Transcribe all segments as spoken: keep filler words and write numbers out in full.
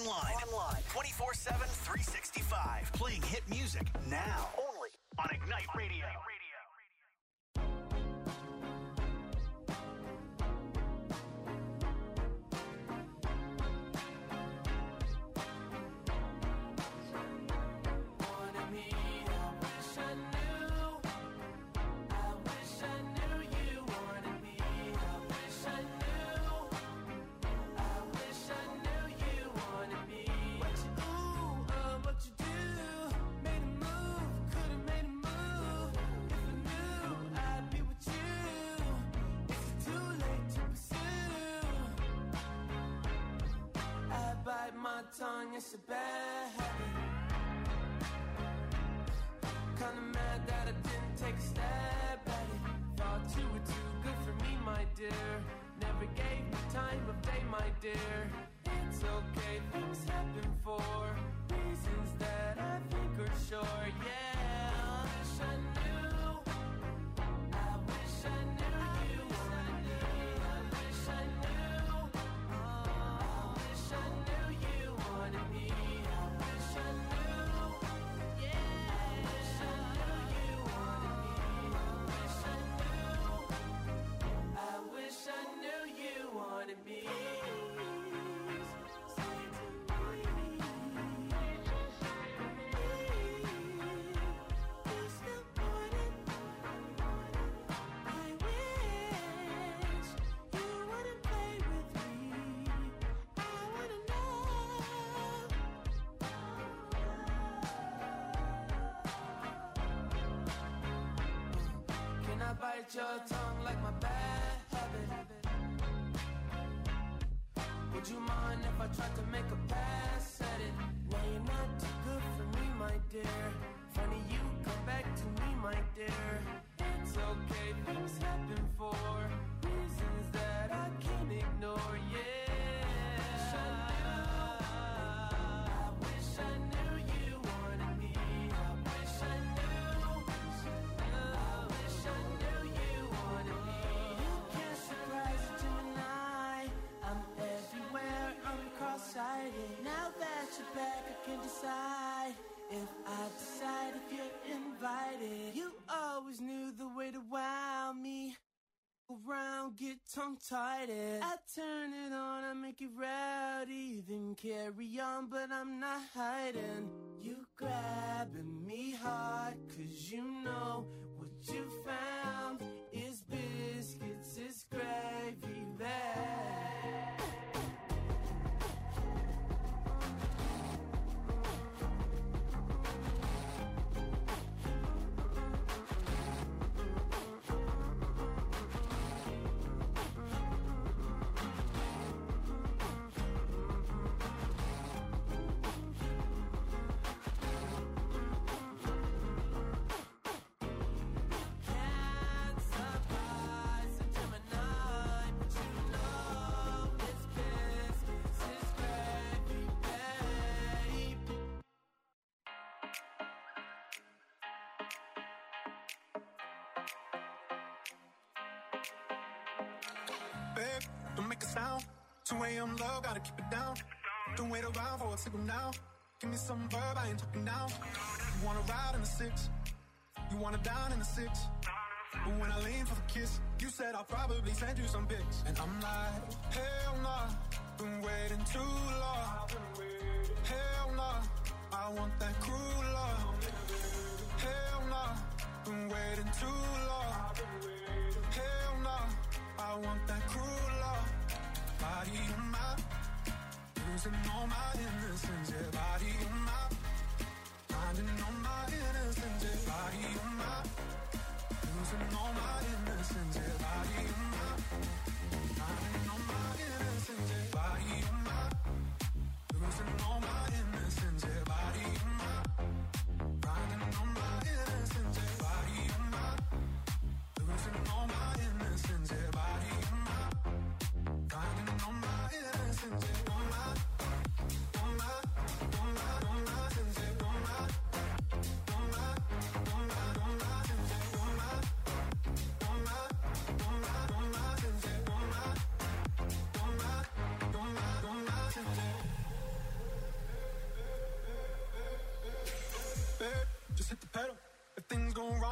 Online. Online. twenty-four seven, three sixty-five. Playing hit music now. Only on Ignite Radio. Tongue, it's a bad habit. Kinda mad that I didn't take a stab at it. Thought you were too good for me, my dear. Never gave me time of day, my dear. It's okay, things happen for reasons that I think are sure, yeah. I wish I knew. I wish I knew you. I wish I knew. I wish I knew you. Bite your tongue like my bad habit. Would you mind if I tried to make a pass at it? Now you're not too good for me, my dear. Funny you come back to me, my dear. It's okay, things happen for reasons that I can't ignore, yeah. Now that you're back, I can decide if I decide if you're invited. You always knew the way to wow me. Around, get tongue-tied. I turn it on, I make it rowdy. Then carry on, but I'm not hiding. You grabbing me hard, cause you know what you found is biscuits, is gravy bag. Babe, don't make a sound. two a.m. low, gotta keep it down. Don't wait around for a signal now. Give me some verb, I ain't talking now. You wanna ride in the six, you wanna dine in the six. But when I lean for the kiss, you said I'll probably send you some pics. And I'm like, hell nah, been waiting too long. Hell nah, I want that cruel love. Hell nah, been waiting too long. Hell nah, I want that cruel love. Body on my, losing all my innocence. Yeah, body on my, finding all my innocence. Yeah, body on my, losing all my innocence. Yeah, body on my, finding all my innocence. Yeah, body on my, losing all my innocence. Yeah, body on my, finding all my innocence. Yeah, body on my, losing all my innocence. Yeah, body on my, finding all my innocence. Yeah, all my, all my, all my, all my innocence. Yeah, all my, all my, all my, all my.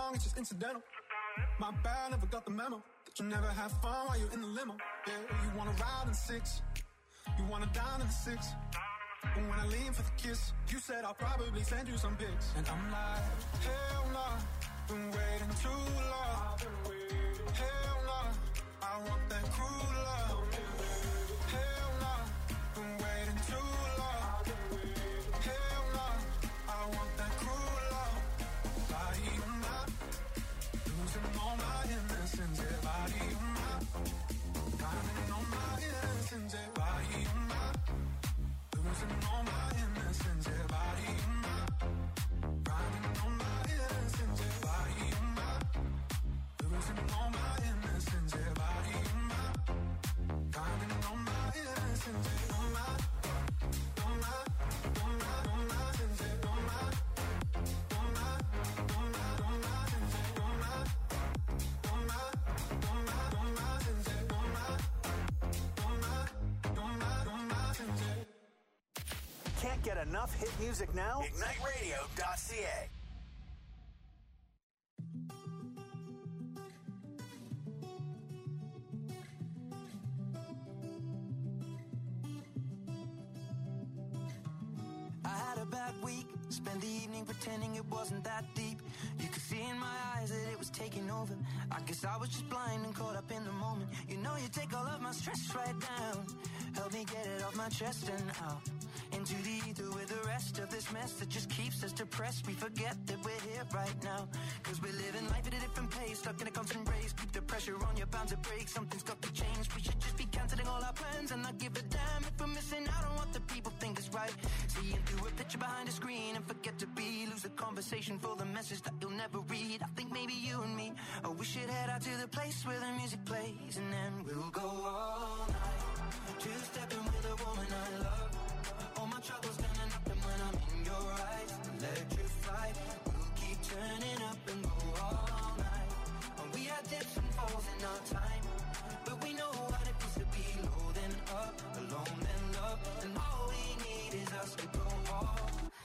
wrong, it's just incidental. My bad, never got the memo that you never have fun while you're in the limo. Yeah, you wanna ride in six, you wanna dine in the six. But when I lean for the kiss, you said I'll probably send you some pics. And I'm like, hell nah, been waiting too long. Hell nah, I want that cruel love. Hell nah, been waiting too long. Hell nah, I want that cruel love. Body on my, losing all my innocence. Yeah, body on my, diamond on my innocence. Yeah, body on my, losing all my innocence. Yeah, body on my, diamond on my innocence. Yeah, body on my, losing all my innocence. Yeah, body on my, diamond on my innocence. Yeah, on my, on my, on my, on my innocence. Yeah, on my, on my, on my, on my innocence. Yeah, on my, on my, on my, on my innocence. Yeah, on my, on my, on my, on my innocence. Yeah. Can't get enough hit music now? Ignite Radio dot C A. I had a bad week, spent the evening pretending it wasn't that deep. You could see in my eyes that it was taking over. I guess I was just blind and caught up in the moment. You know you take all of my stress right down, help me get it off my chest and out into the ether with the rest of this mess that just keeps us depressed. We forget that we're here right now, cause we're living life at a different pace, stuck in a constant race. Keep the pressure on, you're bound to break. Something's got to change. We should just be cancelling all our plans and not give a damn if we're missing out on what the people think is right. Seeing through a picture behind a screen and forget to be, lose the conversation for the message that you'll never read. I think maybe you and me, oh, we should head out to the place where the music plays, and then we'll go all night, two-stepping with a woman I love. All my troubles gonna nothing when I'm in your eyes. Electrified, we'll keep turning up and go all night. And we had dips and falls in our time, but we know what it feels to be low then up, alone then love. And all we need is us to go all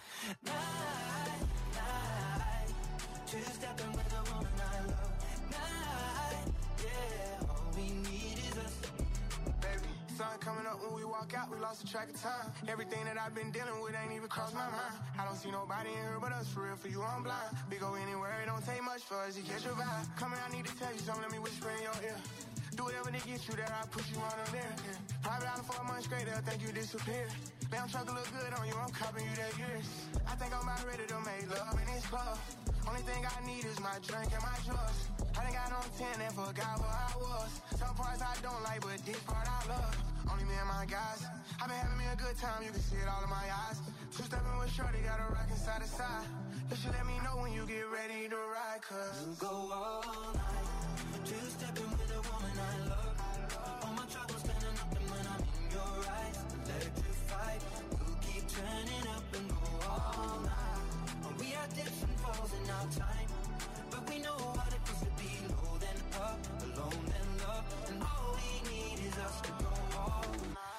night, night. Two-stepping with a woman I love. Night, yeah, all we need is us. Baby, sun coming up when we walk out, we lost the track of time. Everything that I've been dealing with ain't even crossed my mind. I don't see nobody in here but us, for real, for you I'm blind. We go anywhere, it don't take much for us to catch your vibe. Come here, I need to tell you something, let me whisper in your ear. Do whatever to get you there, I push you on them there. Yeah. Private island for a month straight, they'll think you disappeared. Damn truck look good on you, I'm copying you that years. I think I'm about ready to make love in this club. Only thing I need is my drink and my drugs. I done got on ten and forgot where I was. Some parts I don't like, but this part I love. Only me and my guys. I've been having me a good time, you can see it all in my eyes. Two-stepping with shorty, got a rockin' side to side. You should let me know when you get ready to ride, cause we'll go all night, two-stepping with a woman I love. All my troubles gonna nothing when I'm in your eyes. Electrified, we'll keep turning up and go all night. And we had dips and falls in our time, but we know what it feels to be low then up, alone then love. And all we need is us to go all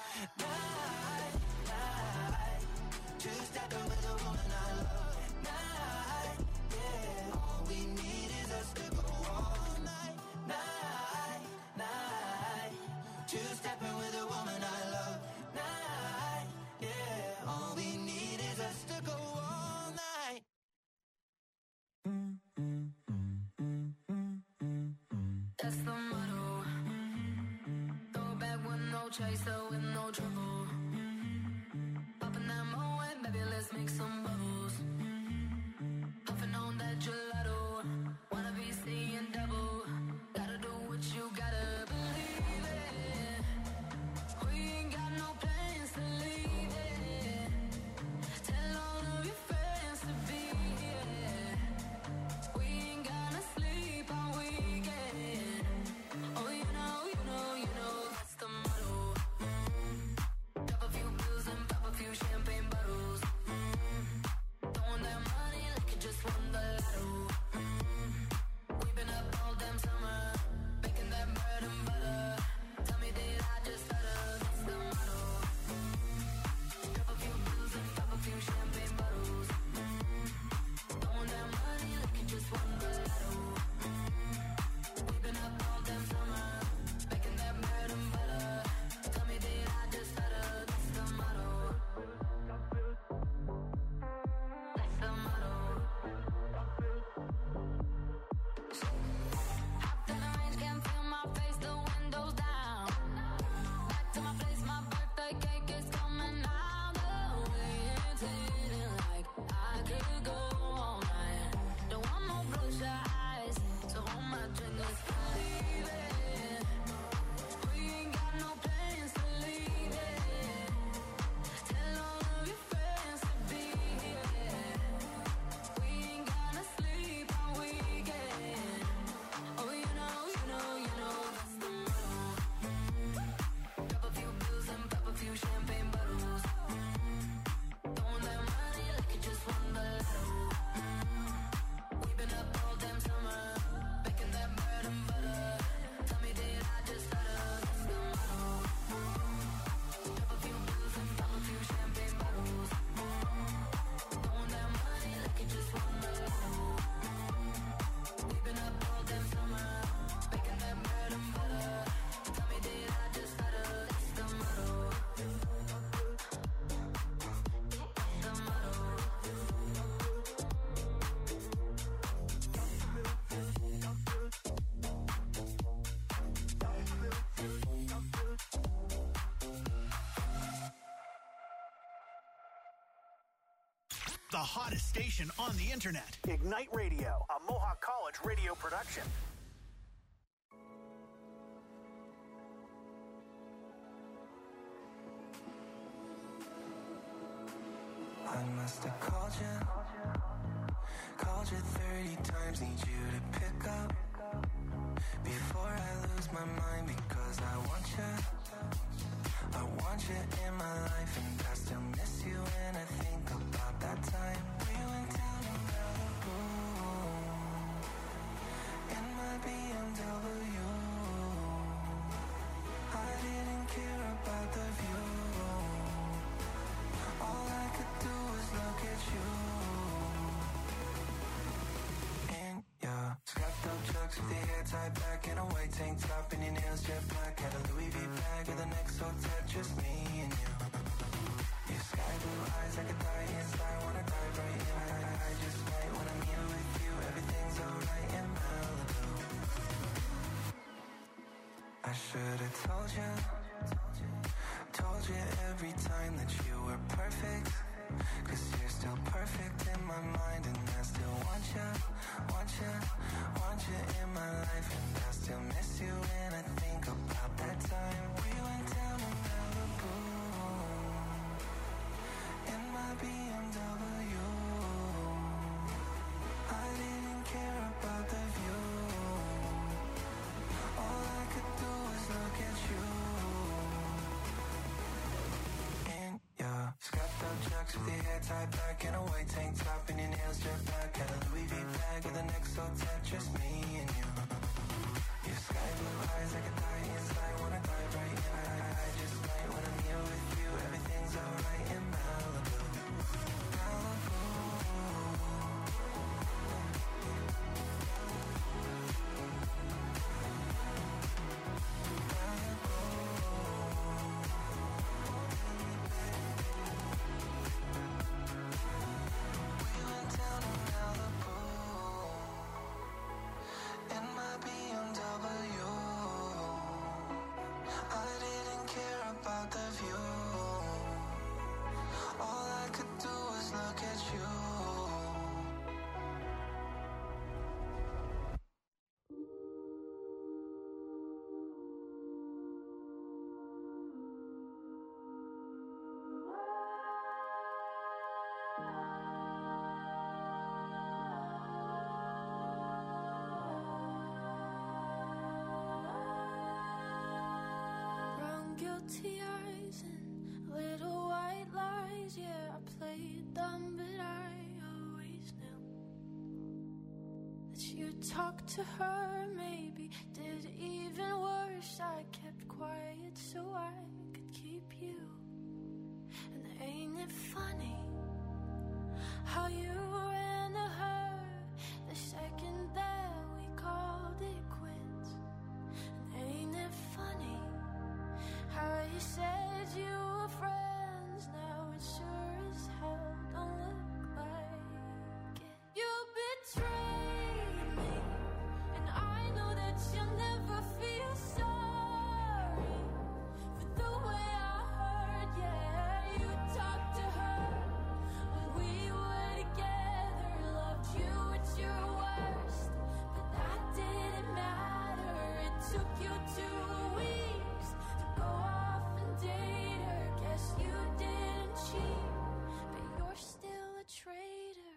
night, night. Two-stepping with a woman I love. Night, yeah. All we need is us to go all night, night, night. Two-stepping with a woman I love. Night, yeah. All we need is us to go all night. That's the motto. Throw back with no chaser, with no trouble. Popping that Moet, baby, let's make some bubbles. Puffing on that gelato. Wanna be seeing double. Gotta do what you gotta believe it. We ain't got no plans to leave it. Tell all of your friends to be here. We ain't gonna sleep all weekend. Oh, you know, you know, you know, that's the motto. Mm. Pop a few pills and pop a few champagne bottles. Mm. Throwing that money like you just won the lotto. Mm. We been up all damn The hottest station on the internet. Ignite Radio, a Mohawk College radio production. I must have called you, called you thirty times, need you to pick up before I lose my mind, because I want you, I want you in my life, and I still miss you when I think about that time we went down in Malibu in my B M W. I didn't care about the view, all I could do was look at you. In your strapped up chucks with your hair tied back in a white tank top and your nails jet black. Had a Louis V bag with an X O tat, just me and you. Your sky blue eyes, I could die inside, wanna dive right in. I, I, I just might when I'm here with you, everything's alright in Malibu. I should've told you, told you every time that you were perfect, cause you're still perfect in my mind, and I still want you, want you, want you in my life, and I still miss you when I think about that time we went down to Malibu in my B M W. I didn't care about the view, all I could do was look at you. Yeah, strapped up chucks with your hair tied back in a white tank top and your nails jet black. Had a Louis V bag with an X O tat, just me and you. Your sky blue eyes, I could die inside, wanna dive right in. I, I, I just might when I'm here with you, everything's alright in Malibu. Malibu. Guilty eyes and little white lies. Yeah, I played dumb, but I always knew that you talked to her, maybe did even worse. I kept quiet so I could keep you. And ain't it funny how you ran to her the second that we called it quits? And ain't it funny how you said you were friends, now it sure as hell don't look like it. You betrayed me, and I know that you'll never feel sorry for the way I heard. Yeah, you talked to her when we were together, loved you at your worst, but that didn't matter. It took you two weeks to go off and date her. Guess you didn't cheat, but you're still a traitor.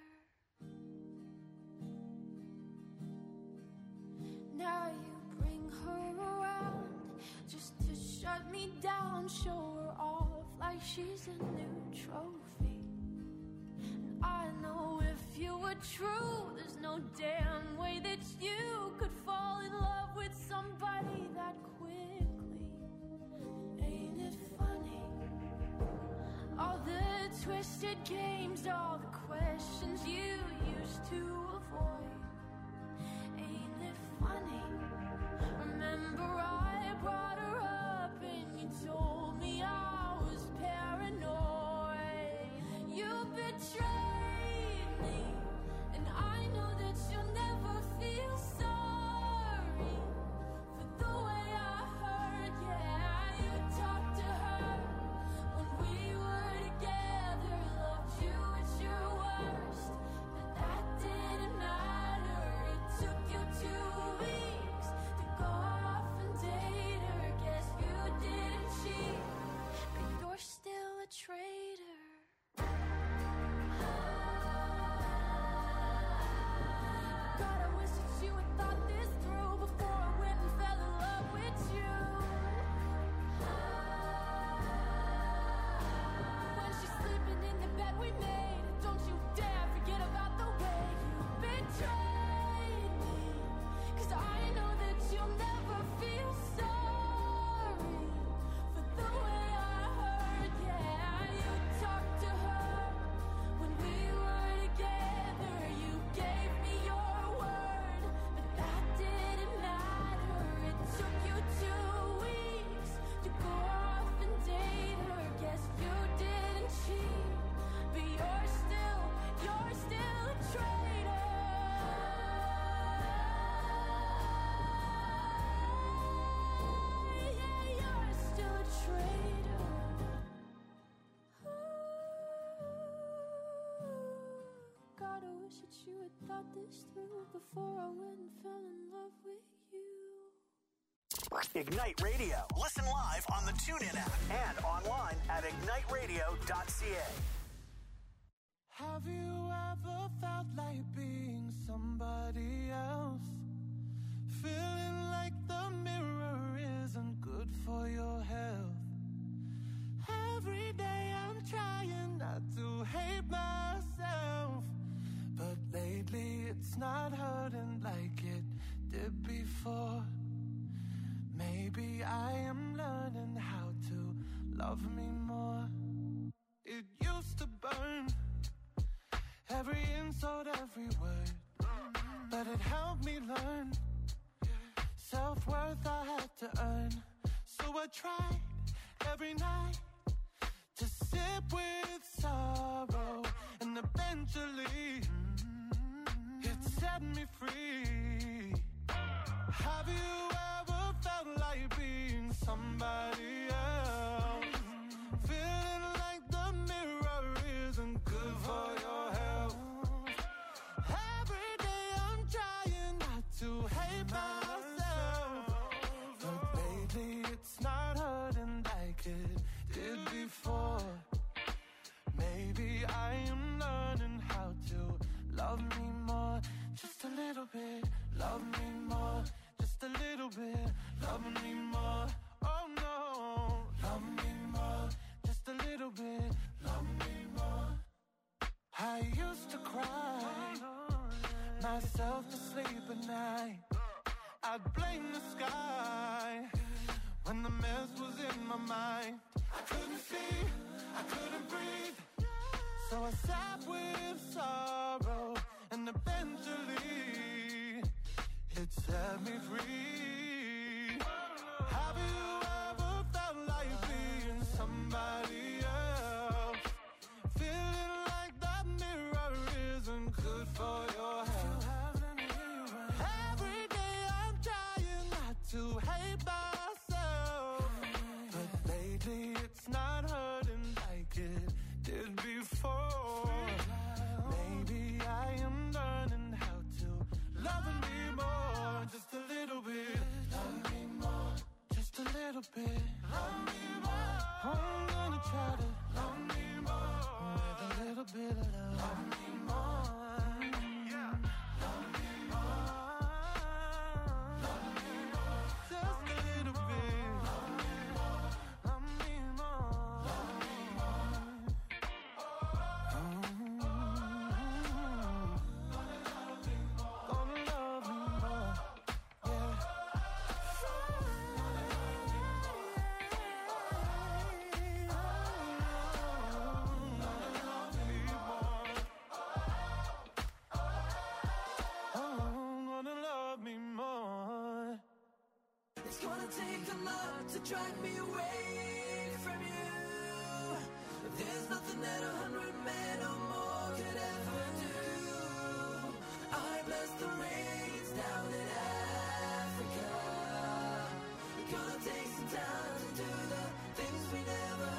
Now you bring her around just to shut me down, show her off like she's a new trophy. And I know if you were true, there's no damn way that you could fall in love with somebody that quickly. Ain't it funny? All the twisted games, all the questions you used to avoid. Ain't it funny? Remember I brought her up and you told me I was paranoid. You betrayed me, and I know that you'll never feel sorry for the way I heard. Yeah, you talked to her when we were together, loved you at your worst. thought this through before I went and fell in love with you. Ignite Radio. Listen live on the TuneIn app and online at ignite radio dot c a. Have you ever felt like being somebody else? Feeling like the mirror isn't good for your health. Every day I'm trying not to hate myself, but lately it's not hurting like it did before. Maybe I am learning how to love me more. It used to burn, every insult, every word, but it helped me learn. Self-worth I had to earn, so I tried every night to sip with sorrow, and eventually it set me free. Have you ever felt like being somebody else? Feeling like the mirror isn't good for your health. Every day I'm trying not to hate myself, but lately it's not hurting like it did before. Maybe I am learning how to love me more. Just a little bit, love me more. Just a little bit, love me more. Oh no, love me more. Just a little bit, love me more. I used to cry myself to sleep at night. I'd blame the sky when the mess was in my mind. I couldn't see, I couldn't breathe, so I sat with sorrow, and eventually it set me free. Have you ever felt like being somebody else? Feeling like that mirror isn't good for your health. Every day I'm trying not to hate myself, but lately it's not hurting like it did before. Maybe I am learning how to love me more. Just a little bit, love me more. Just a little bit, love me more. I'm gonna try to love me more with a little bit of love. Love me more. Yeah. Love me more. Love me more. Just a little bit. Love me more. Love me more. Love me more. Gonna love me more. Yeah. It's gonna take a lot to drag me away from you. There's nothing that a hundred men or more could ever do. I bless the rains down in Africa. It's gonna take some time to do the things we never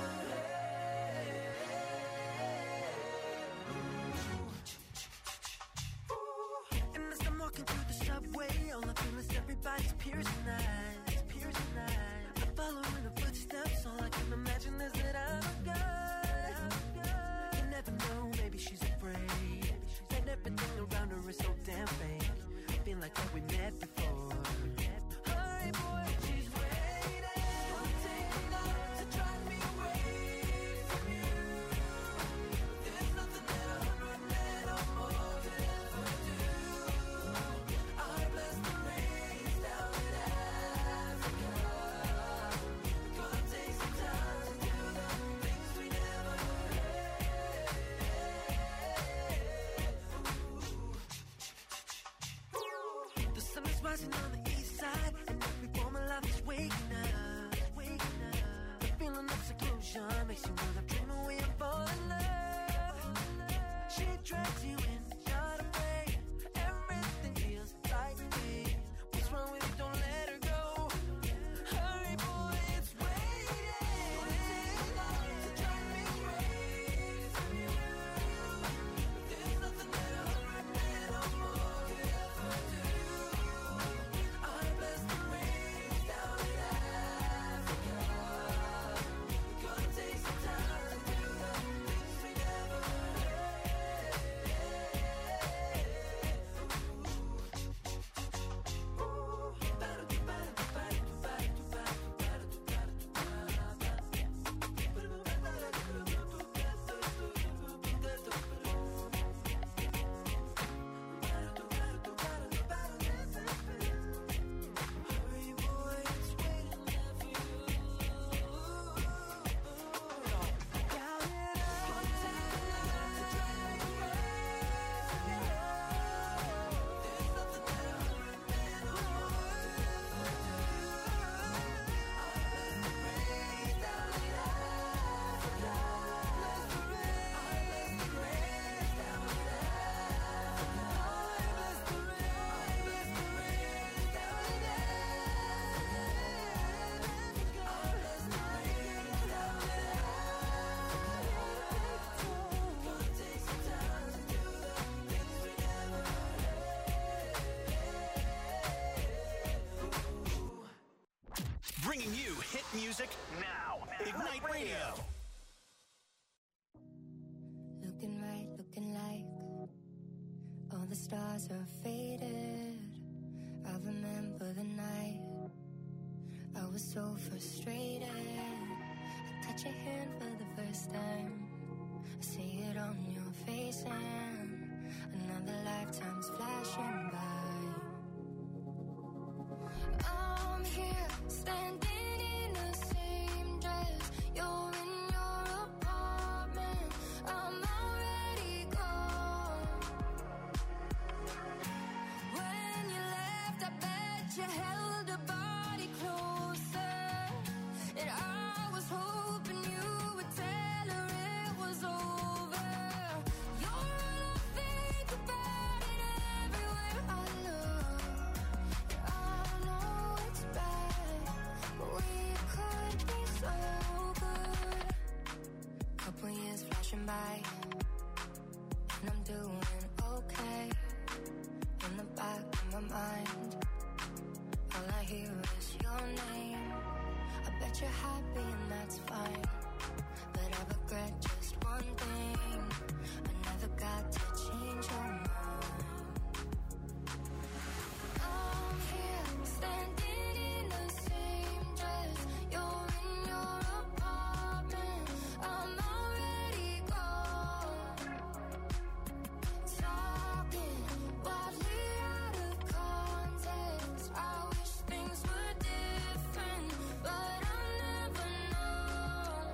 had. And as I'm walking through the subway, all I feel is everybody's piercing eyes, piercing eyes. I'm following the footsteps, all I can imagine is that I'm a guy. You never know, maybe she's afraid, and everything around her is so damn fake. I feel like that we met before. Hi boy, she's waiting. Gonna take a lot to drive me away from you. There's nothing that a hundred men or more could ever do. I bless the rains down in Africa. Gonna take some time to do the things we never had. The sun is rising on the east side, and every form of life is waking up, waking up. The feeling of seclusion makes you wanna dream away and fall in love. She drags you in, not afraid. Everything feels like me. What's wrong with you? Don't let her go. Hurry, boy, it's waiting. To drive me away from you. There's nothing that a hundred men or more Bringing you hit music now. Ignite Radio. Looking right, looking like all the stars are faded. I remember the night I was so frustrated. I touch your hand for the first time. I see it on your face and another lifetime's flashing by. I'm here, standing in the same dress. You're in your apartment. I'm already gone. When you left, I bet you held a body closer. And I was hoping you would tell her it was over. You're all I think about it everywhere I look. I know it's bad, but we could be so good. Couple years flashing by, and I'm doing okay. In the back of my mind, all I hear is your name. I bet you're happy and that's fine, but I regret just one thing. I never got to change your mind. I'm here, standing in the same dress. You're in your apartment. I'm already gone. Talking wildly out of context. I wish things were different, but I'll never know.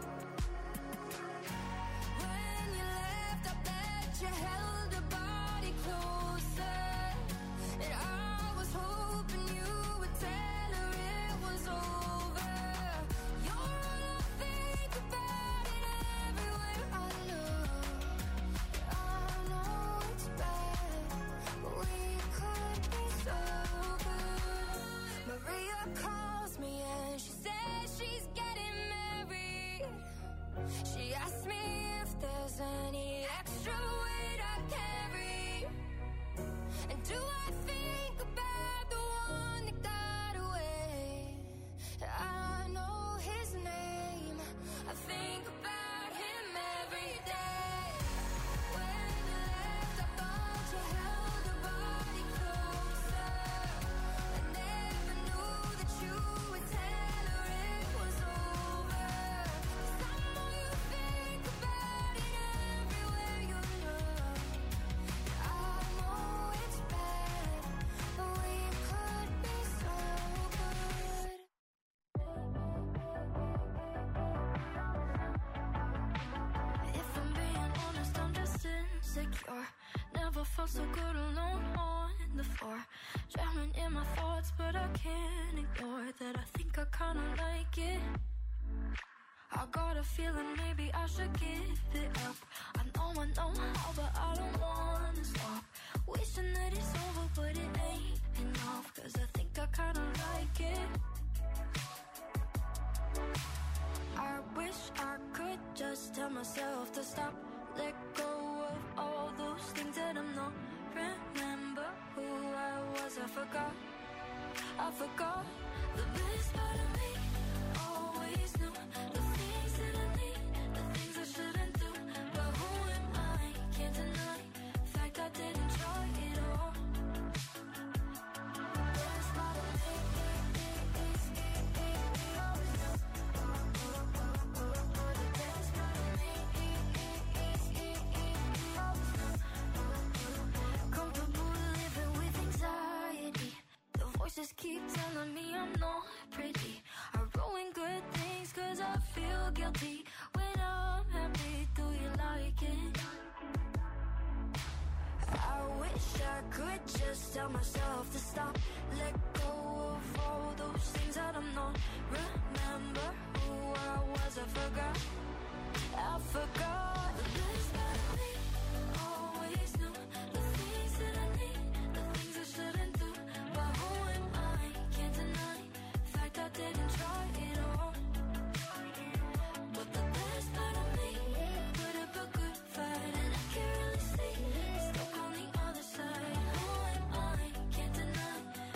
When you left, I bet you held a body closer. And I was hoping you would tell her it was over. You're all I think about it everywhere I look. I know it's bad, but we could be so good. Maria calls me and she says she's getting married. She asked me if there's any extra weight I carry. And do I think about the one that got away? I know his name. I think about him every day. When you left, I thought you held a body closer. I never knew that you would tell her it was over. 'Cause I know you think about it everywhere you look. I know it's bad, but we could be so good. If I'm being honest, I'm just insecure. Never felt so good alone on the floor. Drowning in my thoughts, but I can't ignore that I think I kinda like it. I got a feeling maybe I should give it up. I know I know how, but I don't wanna stop. Wishing that it's over, but it ain't enough. 'Cause I think I kinda like it. I wish I could just tell myself to stop. Let go of all those things that I'm not. Remember who I was, I forgot. I forgot the best part of me. Always knew the things that I need, the things I shouldn't do. But who am I? Can't deny the fact I didn't try it all. The best part of me is always knew. The best part of me is always knew. Comfortable living with anxiety. The voices keep telling me I'm not pretty. I ruin good things 'cause I feel guilty. When I'm happy, do you like it? I wish I could just tell myself to stop. Let go of all those things that I'm not. Remember who I was, I forgot. I forgot the best part of me. Always knew the things that I need, the things I shouldn't do. But who am I? Can't deny the fact I didn't try it all. But the best part of me put up a good fight, and I can't really see it's stuck on the other side. Who am I? Can't deny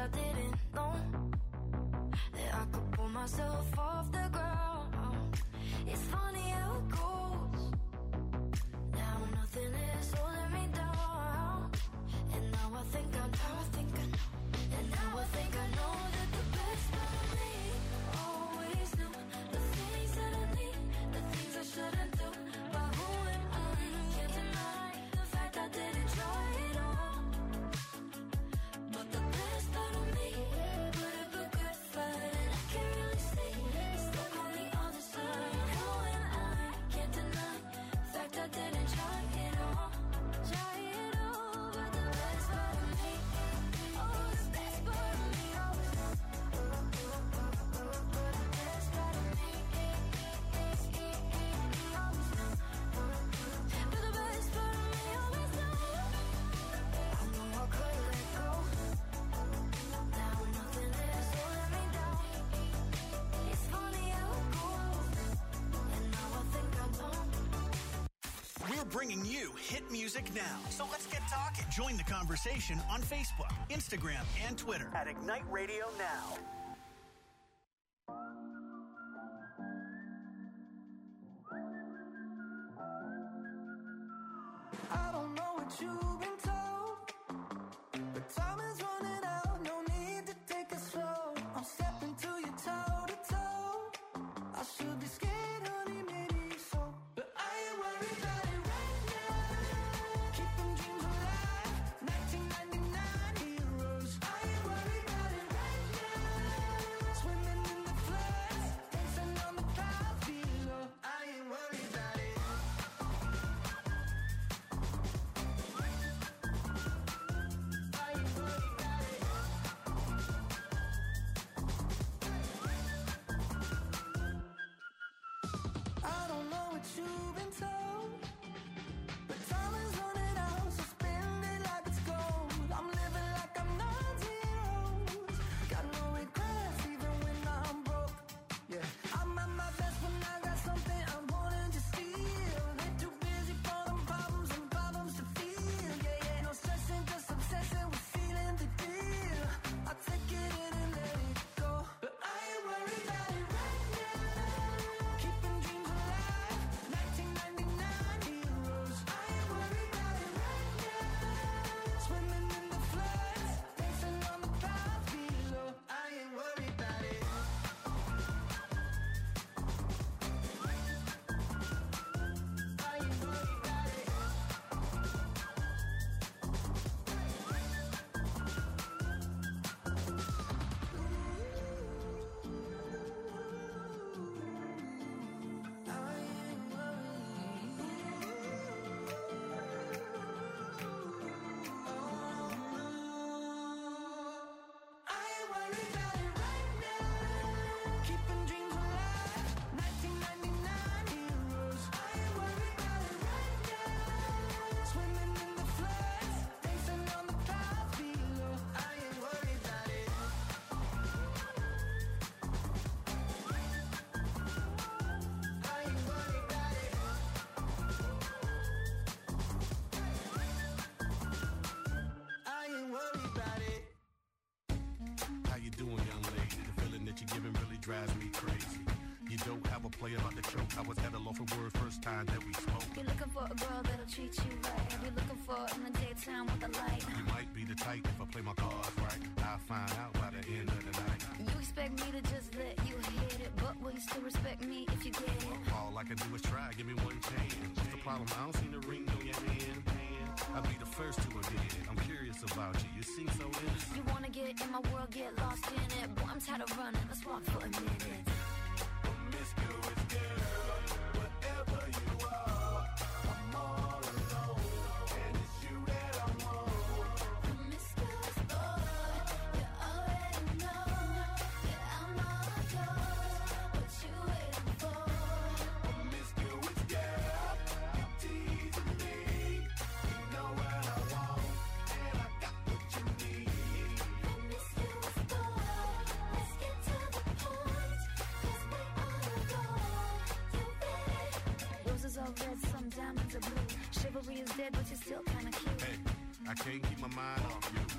I didn't know that I could pull myself off the ground. It's funny how it goes. Now nothing is holding me down. And now I think I know, I think I know. And now I think I know that the best part of me always knew the things that I need, the things I shouldn't do. But who am I? Can't deny the fact I didn't try it all. But the best part of me put up a good fight, and I can't really see stuck on the other side. Who am I? Can't deny the fact I didn't try it all. Try it all, but the best part of me, oh, the best part of me always knows. The best part of me, always knows. But the best part of me always knows. I know I could let go. Now nothing is holding me down. It's funny how it goes. And now I think I don't. We're bringing you hit music now. So let's get talking. Join the conversation on Facebook, Instagram, and Twitter at Ignite Radio Now. I don't know what you've been told, but time is running out. No need to take it slow. I'm stepping to you toe to toe. I should be scared, honey, maybe so, but I ain't worried about it right now. Keeping dreams alive, nineteen ninety-nine heroes. I ain't worried about it right now. Swimming in the floods, dancing on the clouds below. I ain't worried about it. I don't know what you've been told, but time is running out, so spend it like it's gold. I'm living like I'm non-zeros. Got no regrets even when I'm broke. Yeah, I'm at my best when I got something I'm wanting to steal. Ain't too busy for them problems and problems to feel. Yeah, yeah, no stressing, just obsessing with feeling the deal. I take it in and let it go, but I ain't worried about it right now. Keeping dreams alive, nineteen ninety-nine heroes. I ain't worried about it right now. Swimming in the floods, dancing on the clouds below. I ain't worried about it. I ain't worried about it. I ain't I ain't worried about it right now. Keeping dreams alive, nineteen ninety-nine heroes. I ain't worried about it right now. Swimming in the floods, dancing on the clouds below. I ain't worried about it. I ain't worried about it. I ain't worried about it. How you doing, young lady? The feeling that you're giving really drives me crazy. You don't have a play about the choke. I was at a loss for words first time that we spoke. You're looking for a girl that'll treat you right. You're looking for in the daytime with the light. You might be the type if I play my cards right. I'll find out by the end of the night. You expect me to just let you hit it, but will you still respect me if you get it? All I can do is try, give me one chance. What's the problem? I don't see the ring on your hand. I'll be the first to admit it. I'm curious about you. You seem so innocent. You wanna get in my world, get lost in it. Boy, I'm tired of running. Let's walk for a minute. Promiscuous girl, whatever you are, I'm all alone, and it's you that I want. Promiscuous boy, you already know that I'm all yours. What you waiting for? Promiscuous girl, you teasing me. You know what I want, and I got what you need. Promiscuous boy, let's get to the point, 'cause we all go. You ready? Roses are red, some diamonds are blue. Chivalry is dead, but you're still kinda cute. Hey, I can't keep my mind off you. Where you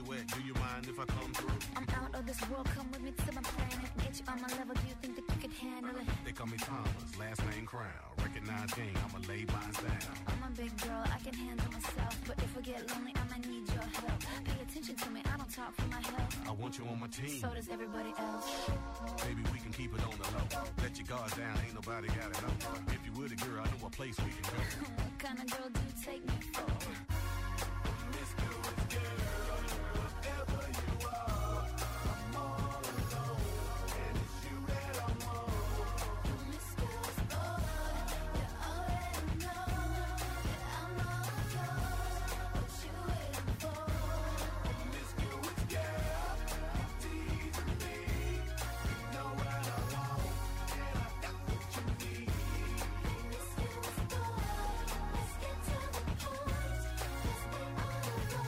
at? Do you mind if I come through? I'm out of this world, come with me to my planet. Get you on my level, do you think that you can handle it? They call me Thomas, last name Crown. Recognize game, I'ma lay mine down. I'm a big girl, I can handle myself. But if I get lonely, I might need your help. Pay attention to me, I don't talk for my health. I want you on my team. So does everybody else. Baby, we can keep it on the low. Let your guard down, ain't nobody gotta know. If you were the girl, I know a place we can go. What kind of girl do you take me for? Miss Good girl, whatever you are, I'm all alone, and it's you that I want. Promiscuous boy, you already know that I'm all yours. What you waiting for? Miss Good girl, teasing me, you know what I want, and I got what you need. Promiscuous boy, let's get to the point. 'Cause we all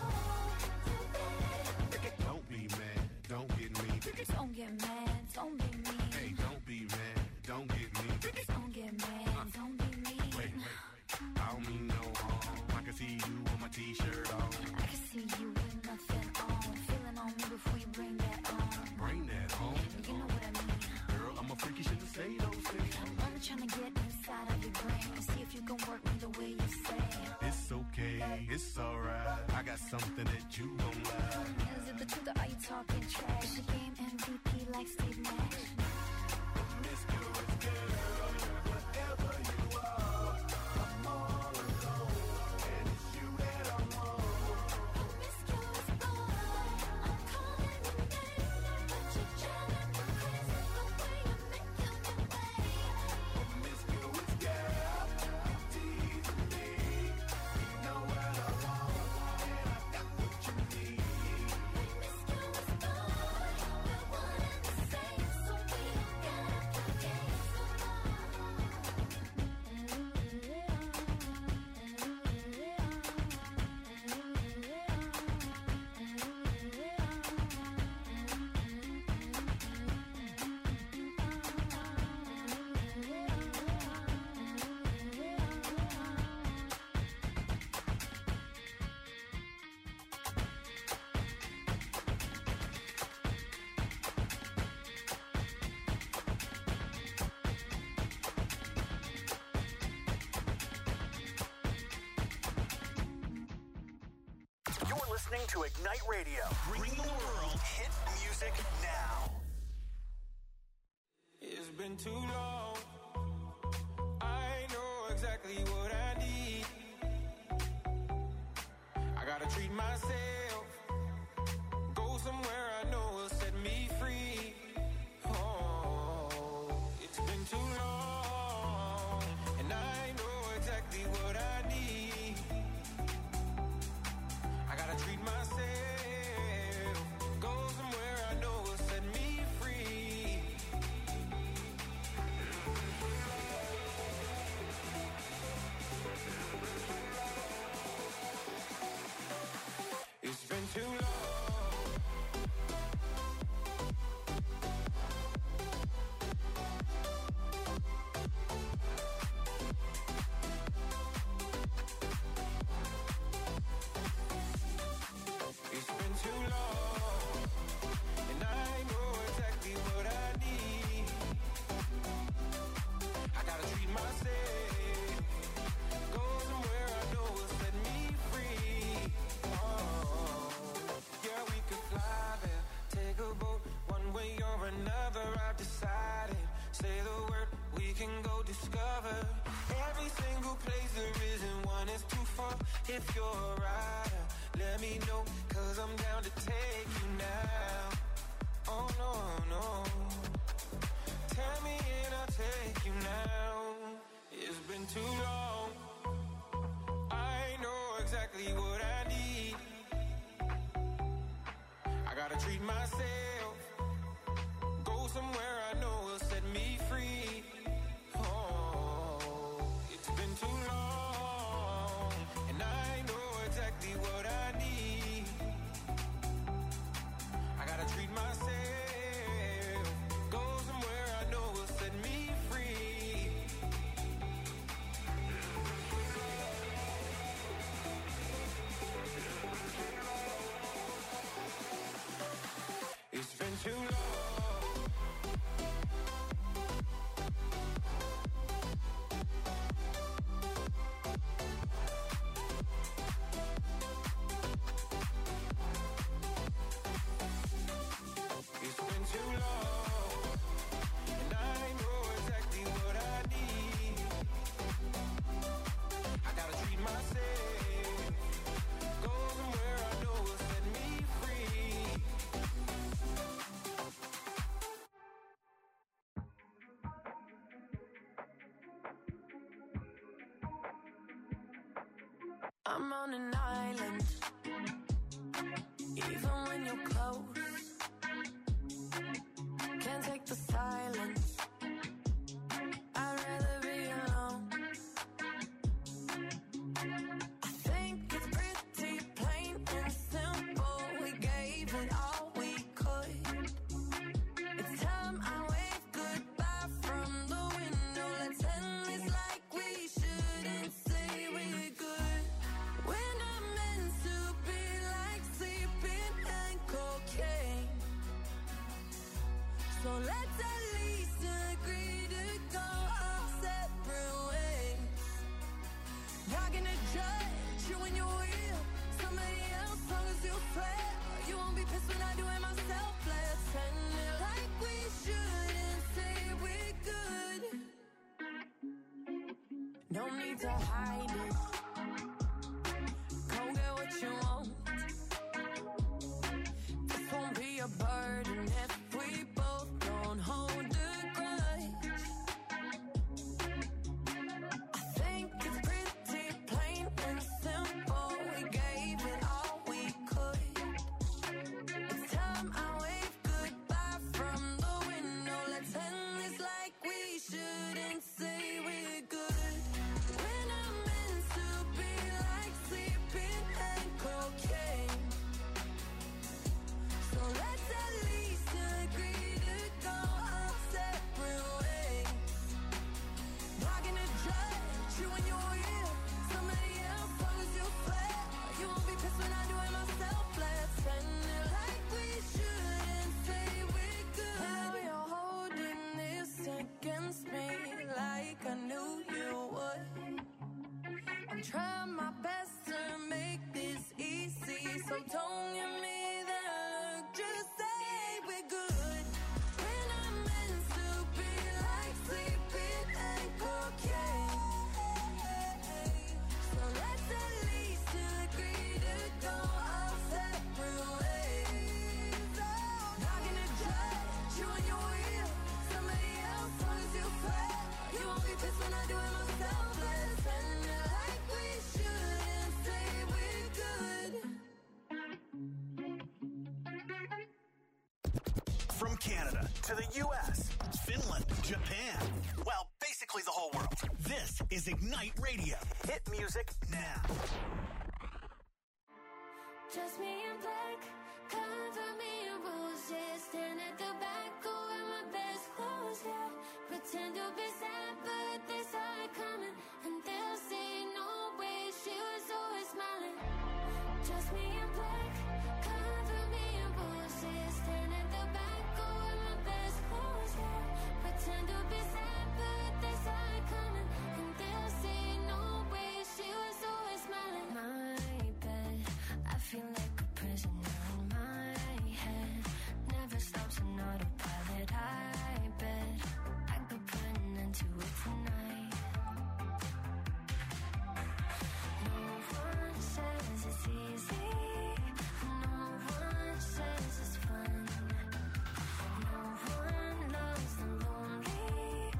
know you better. Don't be mad, don't get me. Don't get mad, don't be mean. Hey, don't be mad, don't get me. Don't get mad, don't be mean. Wait, wait, I don't mean no harm. I can see you with my t-shirt on. I can see you with nothing on. Feeling on me before you bring that on. Bring that home. You know what I mean. Girl, I'm a freak, you shouldn't say those things. I'm only trying to get inside of your brain and see if you can work me the way you say. It's okay, it's alright. I got something that you gon' like. Is it the truth or are you talking trash? The game M V P like Steve Nash. Miss Good girl, whatever you are, I'm all alone, and it's you that I want. Promiscuous boy, I'm calling your name, but you're driving me crazy the way you're making me wait. Miss Good girl, teasing me, you know what I want, and I got what you need. Promiscuous boy, we're one and the same, so we don't gotta play games no You're listening to Ignite Radio. Bring the world hit music now. It's been too long. I know exactly what I need. I gotta treat myself. Go somewhere I know will set me free. Oh, it's been too long. And I know exactly what I need. I gotta treat myself. Go somewhere I know will set me free. It's been too long. It's been too long, and I know exactly what I need. I gotta treat myself. Go somewhere I know will set me free. Oh, yeah, we could fly there, take a boat, one way or another. I've decided. Say the word, we can go discover every single place there isn't one that's too far. If you're a rider, let me know, cause I'm down to take you now. Oh no, no. Tell me and I'll take you now. It's been too long. I know exactly what I need. I gotta treat myself. Go somewhere I know will set me free. Oh, it's been too long, and I know exactly what I need. I gotta treat myself. Go somewhere I know will set me free. I'm on an island. Even when you're close, can't take the silence. I'd rather be alone. I think it's pretty plain and simple. We gave it all we could. It's time I wave goodbye from the window. Let's end this like we shouldn't say we're good. We're not meant to be like sleeping and cocaine. So let's at least agree to go our separate ways. Not gonna judge you when you're real. Somebody else, long as you flare. You won't be pissed when I do it myself. Let's end it like we shouldn't say we're good. No need to hide it. Go get what you want. This won't be a burden if we both don't hold a grudge. I think it's pretty plain and simple. We gave it all we could. It's time I wave goodbye from the window. Let's end this like we shouldn't say we're good. We're not meant to be like sleeping and cocaine. So let's at least agree to go our separate ways. Not gonna judge you when you're real. Somebody else, long as you flare. You won't be pissed when I do it myself. Let's end it like we shouldn't say we're good. Now you're holding this against me like I knew you would. I'm trying my best to make this easy, so don't give me that look. Just say we're good. We're not meant to be like sleeping and cocaine. So let's at least agree to go our separate ways. Not gonna judge you when you're real. Somebody else, long as you flare. You won't be pissed when I do it myself. Let's end it like we shouldn't say we're good. From Canada to the U S, Finland, Japan, well, basically the whole world. This is Ignite Radio. Hit music now. Just me in black, cover me in roses. Stand at the back, go wear my best clothes, yeah. Pretend to be sad, but they saw it coming. And they'll say, no way, she was always smiling. Just me in black, cover me in roses. Stand at the back, go wear my best clothes, yeah. Pretend to be sad, but they saw it coming. And they'll say, no way, she was always smiling. My bed, I feel like a prisoner in my head. Never stops on autopilot. I bet I could put an end to it tonight. No one says it's easy. No one says it's fun. No one loves the lonely.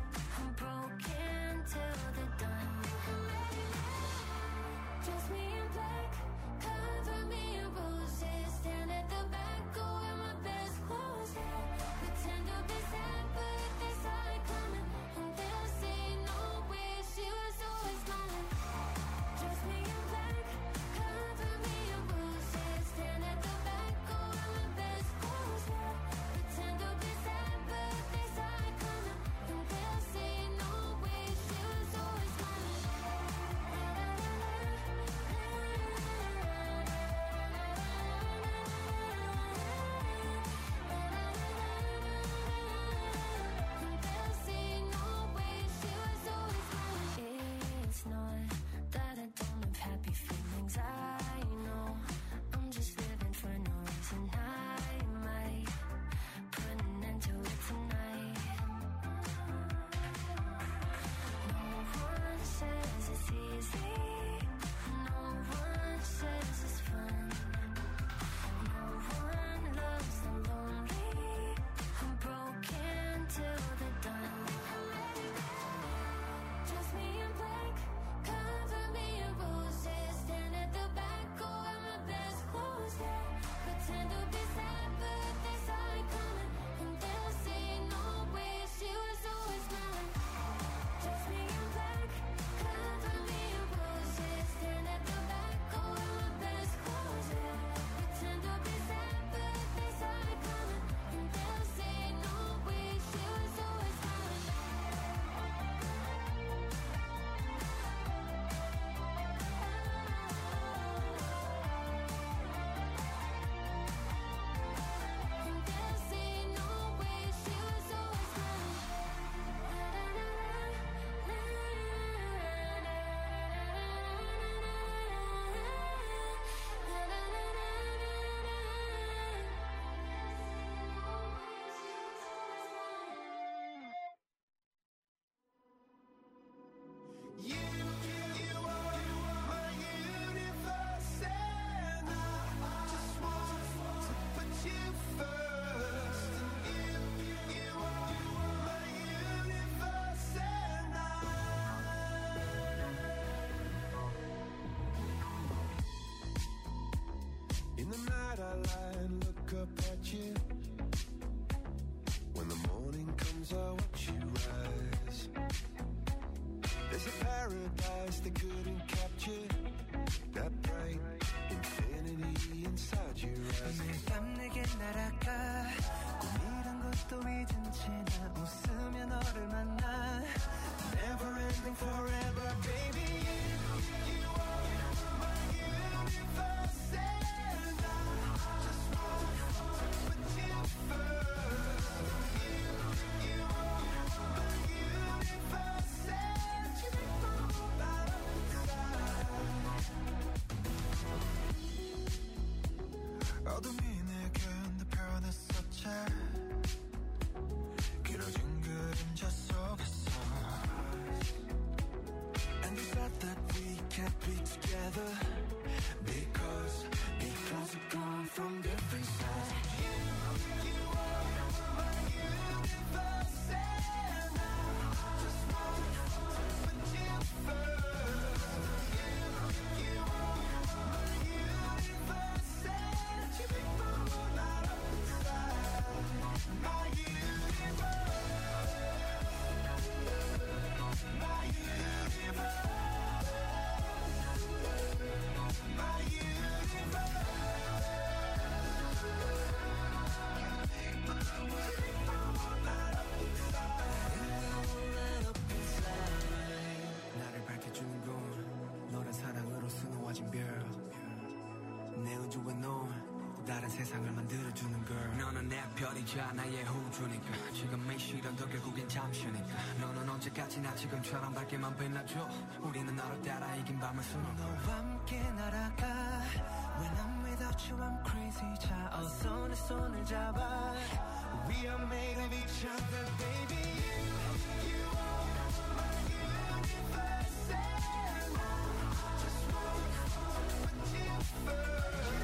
혼자 나의 호주니까 지금 이 시련도 결국엔 잠시니까 너는 언제까지나 지금처럼 밝게만 빛나줘 우리는 너를 따라 이긴 밤을 수놓고 너와 함께 날아가 When I'm without you I'm crazy 자 어서 내 손을 잡아 We are made of each other baby You, you are my universe And I just wanna put you first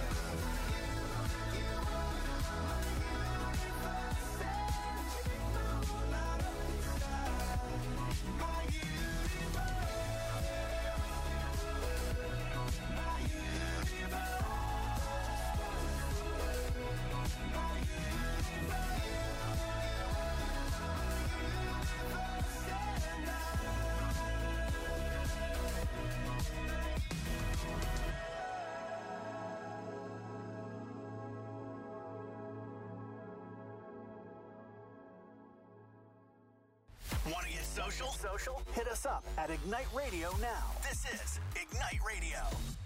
Want to get social? Social? Hit us up at Ignite Radio now. This is Ignite Radio.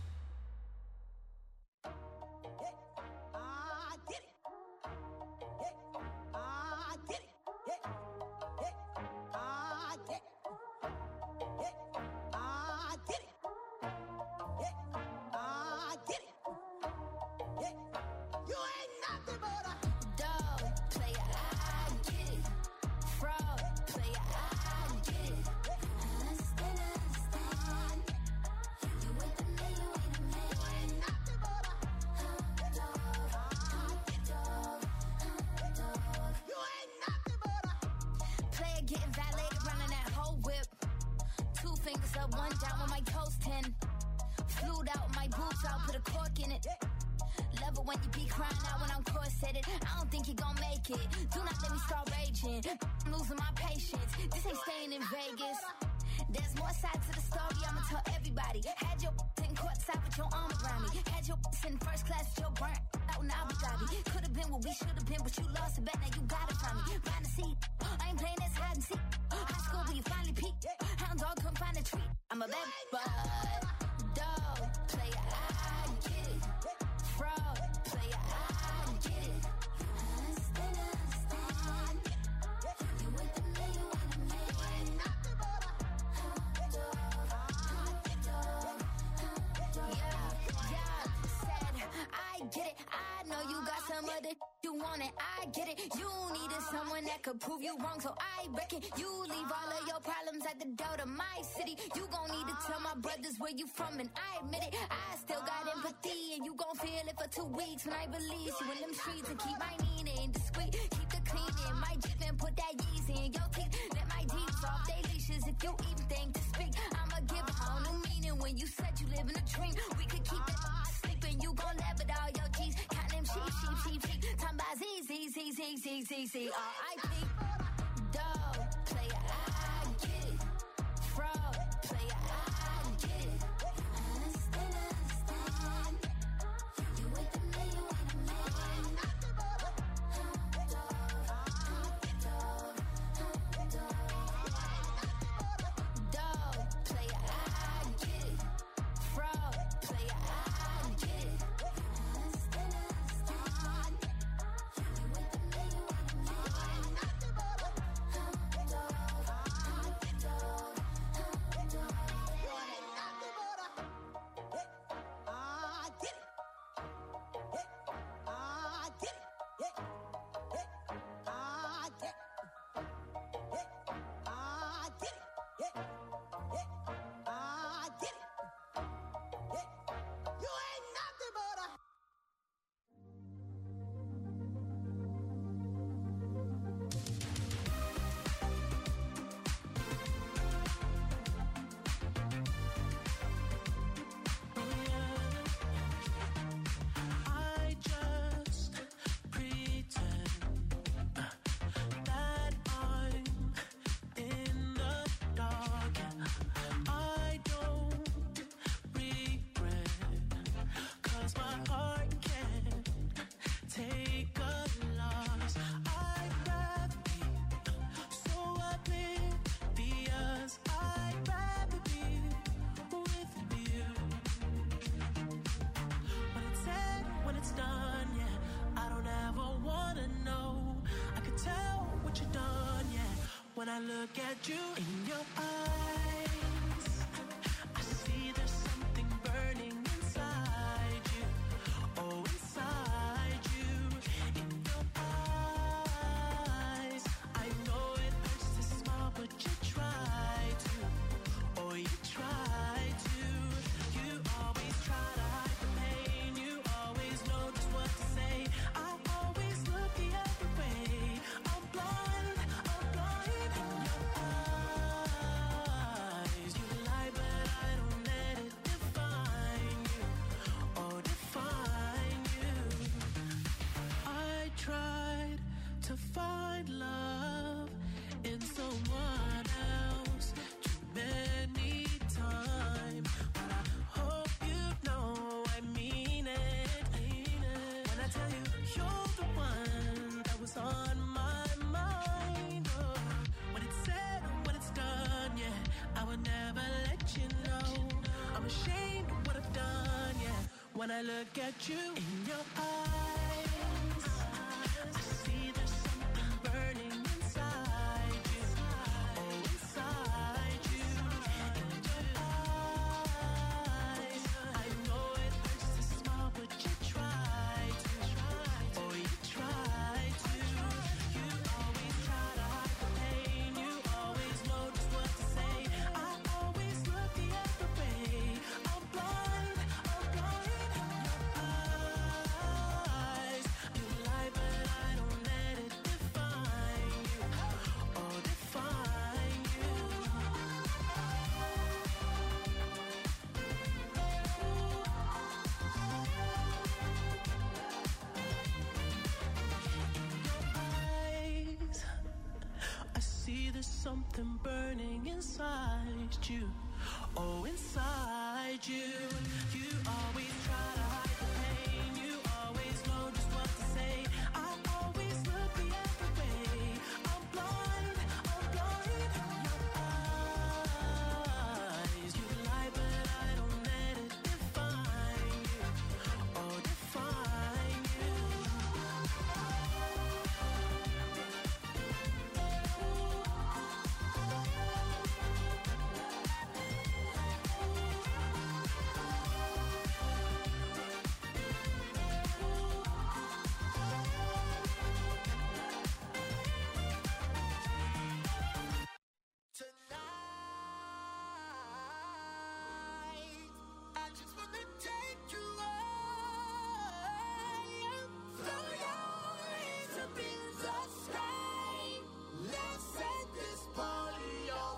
Prove you wrong, so I reckon you leave all of your problems at the door to my city. You gon' need to tell my brothers where you from, and I admit it. I still got empathy, and you gon' feel it for two weeks when I release you in them streets and keep my meaning discreet. Keep the cleaning, my Jeep and put that Yeezy in your teeth. Let my deeps off they leashes if you even think to speak. I'ma give a whole new meaning when you said you live in a dream. We could keep it sleeping, you gon' laugh at all your G's. Count them sheep, sheep, sheep, sheep. Time by Z, Z, Z, Z, Z, Z, Z, R I P. I look at you in your eyes, I see there's something burning inside you. Oh, inside you, in your eyes. I know it hurts to smile, but you try to. Oh, you try to. You always try to hide the pain. You always know just what to say. I always look the other way. I'm blind, I'm blind in your eyes. You lie, but I don't let it define you. Oh, define you. I tried to find love in someone else too many times, but I hope you know I mean it. When I tell you you're the one that was on my mind. Oh, when it's said and when it's done, yeah, I would never let you know. I'm ashamed of what I've done, yeah. When I look at you in your eyes, I see there's something burning inside you. Oh, inside you, in your eyes. I know it hurts to smile, but you try to. Oh, you try to. You always try to hide the pain. You always know just what to say. I always look the other way. I'm blind, I'm blind in your eyes. You lie, but I don't let it define you. Oh, define you. Eyes, I see there's something burning inside you. Oh, inside you. You always try to hide the pain. You always know just what to say. I always look the other way. I'm blind, I'm blind in your eyes. You lie, but I don't let it define you. Oh, define you. Tonight, I just wanna take you higher. Throw your hands up in the sky. Let's set this party on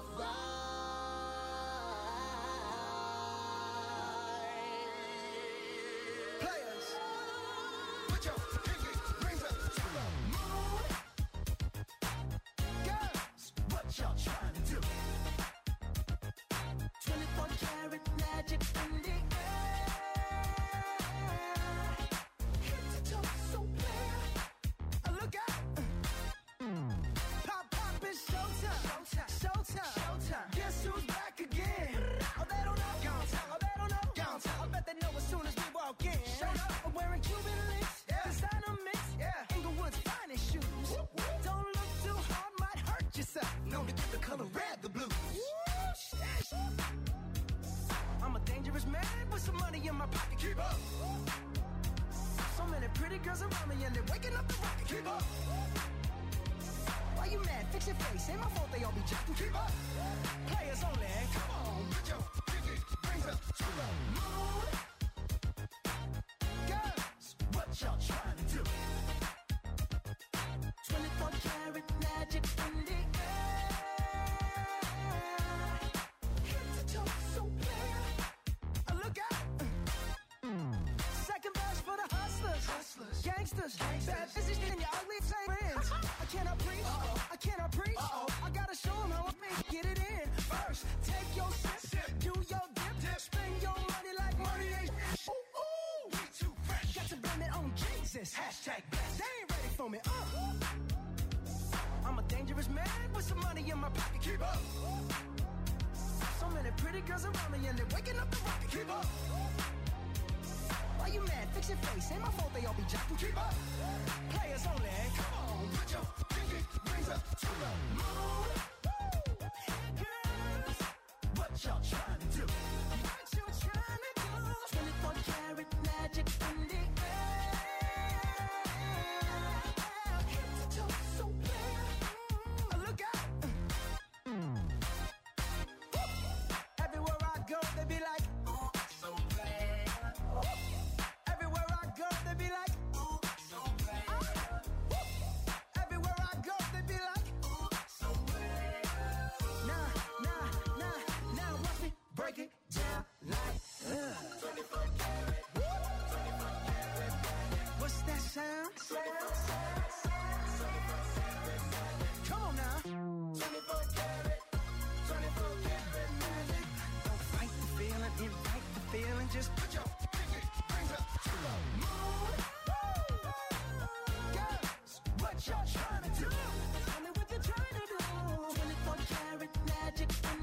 fire. Players, put your pinky rings up to the moon. Girls, what y'all trying to do? twenty-four karat magic in the air. Head to toe, so clear. Uh, Look out. Pop, pop, it's showtime. Showtime. Showtime. Showtime. Guess who's back again? Oh, they don't know. Gone time. Oh, they don't know. Gone time. I bet they know as soon as we walk in. Show up. I'm wearing Cuban links. Yeah. Designer mix. Yeah. Inglewood's finest shoes. Whoop, whoop. Don't look too hard, might hurt yourself. Known to give the color red the blues. I'm a dangerous man with some money in my pocket. Keep up. So many pretty girls around me and they're waking up the rocket. Keep up. Why you mad? Fix your face. Ain't my fault they all be jacking. Keep up. Players only. Come on, put your pinky rings up to the moon. Girls, what y'all trying to do? twenty-four karat magic in the air. Head to toe, so clear. Uh, Look out. Second verse for the hustlers. Hustlers. Gangsters. Bad business in your ugly friends. I cannot preach. I cannot preach. I gotta show them how I make get it in. First, take your sip. Do your dip. Spend your money like money ain't. Ooh, ooh. We too fresh. Got to blame it on Jesus. Hashtag blessed. They ain't ready for me. Uh. I'm a dangerous man with some money in my pocket. Keep up. So many pretty girls around me and they're waking up the rocket. Keep up. Why you mad? Fix your face. Ain't my fault they all be jacking. Keep up. Players only. Come on, put your pinky rings up to the moon.